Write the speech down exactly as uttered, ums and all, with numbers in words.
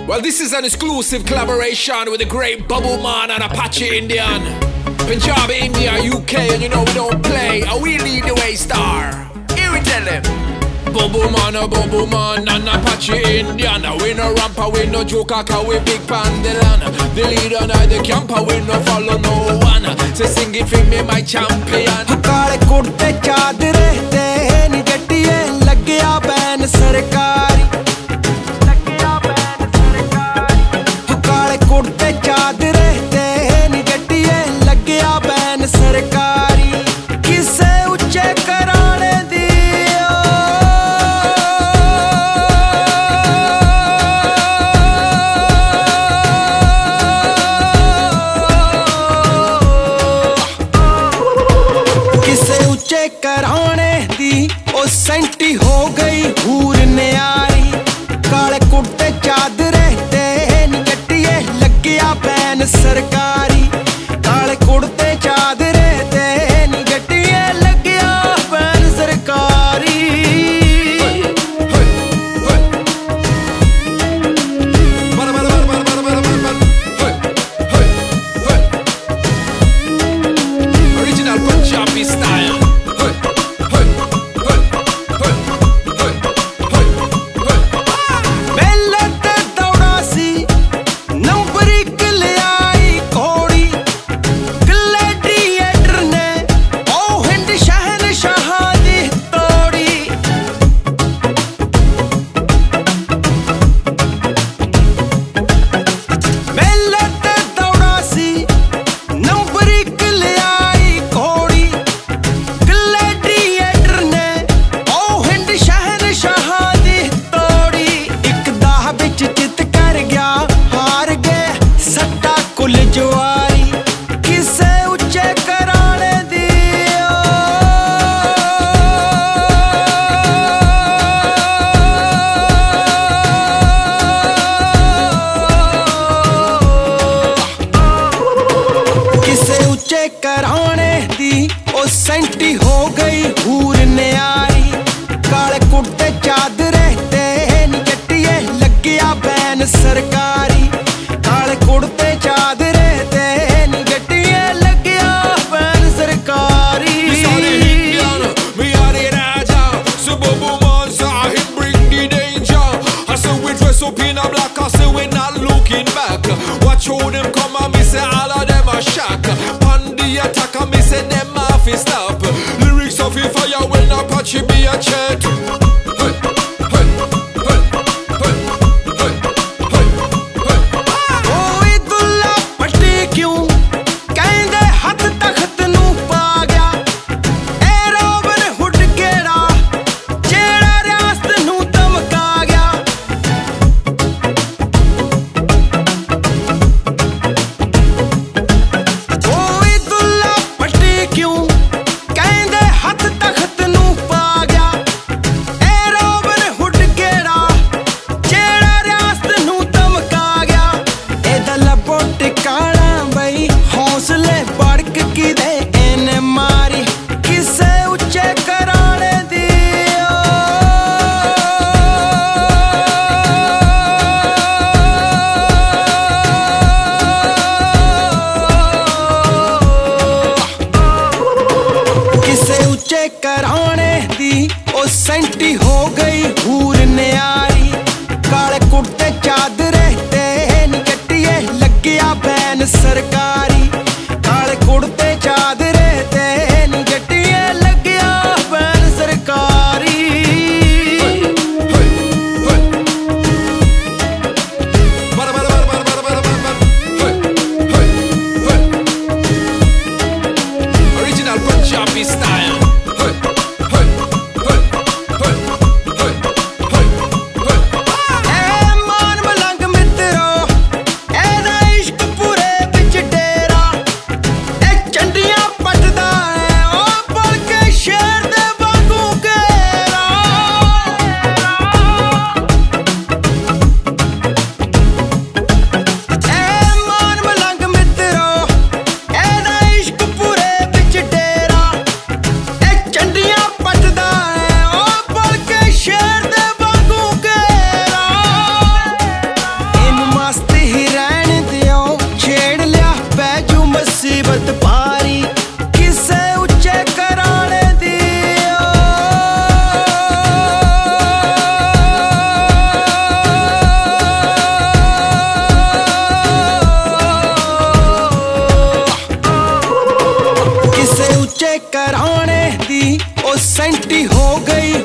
Well, this is an exclusive collaboration with the great Bubble Man and Apache Indian. Punjab, India, U K, and you know we don't play. And we lead the way, star. Here we tell them. Bubble Man, a Bubble Man and Apache Indian. We no ramper, we no joker, cause we big pandelan. The leader now the camper, we no follow no one. So sing it for me, my champion. काले कुर्ते चादरे ते नी गड्डिये लग्या ban सरकारी काले कुर्ते चादरे ते नी गड्डिये लग्या ban सरकारी किसे उच्चे कराने दी कराने दी ओ सेंटी हो गई हूर न्यारी काले कुर्ते चादरे ते नी गड्डिये लग्या बैन सरकारी काले कुर्ते चादरे ते नी गड्डिये लग्या बैन सरकारी Original Punjabi style. कराने दी ओ सेंटी हो गई हूर न्यारी काले कुर्ते चादरे ते नी गड्डिये लग्या बैन सरकारी काले कुर्ते चादरे ते नी गड्डिये लग्या बैन सरकारी We are the Raja, so Bubble Man Sahib bring the danger. I say we dress up in a black, I say we not looking back. Watch how them come and me say all of them are shock. Attack and me say them off is stop. Lyrics of a fire when Apache be a chat. Hey, hey, hey, hey, hey, hey, hey. ओए दुल्ला पट्टी क्यों कहंदे हथ तख्त नू पा गया ए robin hood केड़ा जेड़ा रियासत नू धमका गया क्यों कहंदे हथ तख्त नू पा गया लुधियाने दी ओ सेंटी हो गई